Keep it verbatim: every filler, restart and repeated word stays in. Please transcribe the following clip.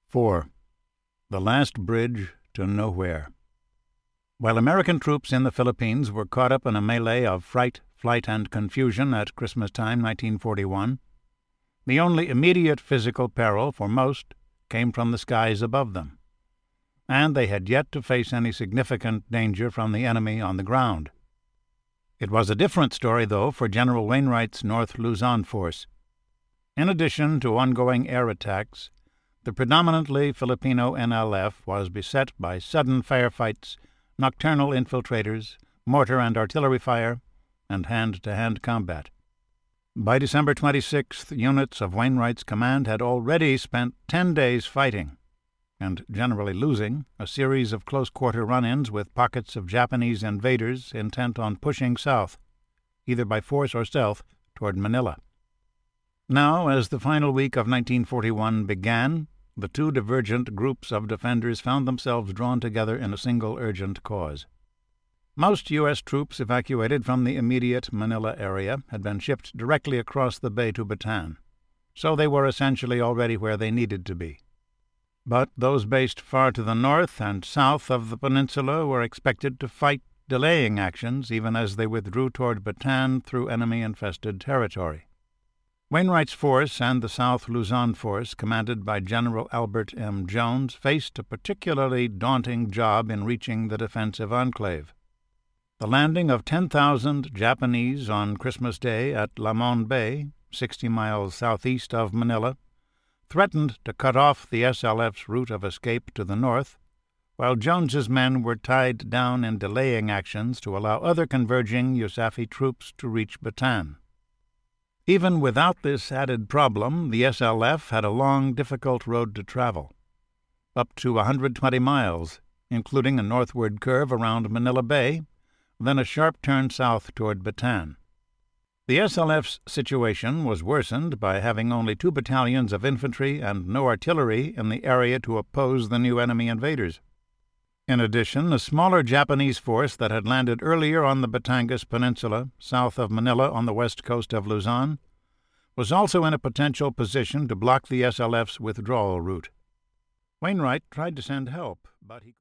four. The Last Bridge to Nowhere. While American troops in the Philippines were caught up in a melee of fright, flight, and confusion at Christmas time nineteen forty-one, the only immediate physical peril for most came from the skies above them, and they had yet to face any significant danger from the enemy on the ground. It was a different story, though, for General Wainwright's North Luzon force. In addition to ongoing air attacks, the predominantly Filipino N L F was beset by sudden firefights, nocturnal infiltrators, mortar and artillery fire, and hand-to-hand combat. By December twenty-sixth, units of Wainwright's command had already spent ten days fighting, and generally losing, a series of close-quarter run-ins with pockets of Japanese invaders intent on pushing south, either by force or stealth, toward Manila. Now, as the final week of nineteen forty-one began, the two divergent groups of defenders found themselves drawn together in a single urgent cause. Most U S troops evacuated from the immediate Manila area had been shipped directly across the bay to Bataan, so they were essentially already where they needed to be. But those based far to the north and south of the peninsula were expected to fight delaying actions even as they withdrew toward Bataan through enemy-infested territory. Wainwright's force and the South Luzon force, commanded by General Albert M. Jones, faced a particularly daunting job in reaching the defensive enclave. The landing of ten thousand Japanese on Christmas Day at Lamon Bay, sixty miles southeast of Manila, threatened to cut off the S L F's route of escape to the north, while Jones's men were tied down in delaying actions to allow other converging USAFE troops to reach Bataan. Even without this added problem, the S L F had a long, difficult road to travel, up to one hundred twenty miles, including a northward curve around Manila Bay, then a sharp turn south toward Bataan. The S L F's situation was worsened by having only two battalions of infantry and no artillery in the area to oppose the new enemy invaders. In addition, a smaller Japanese force that had landed earlier on the Batangas Peninsula, south of Manila on the west coast of Luzon, was also in a potential position to block the S L F's withdrawal route. Wainwright tried to send help, but he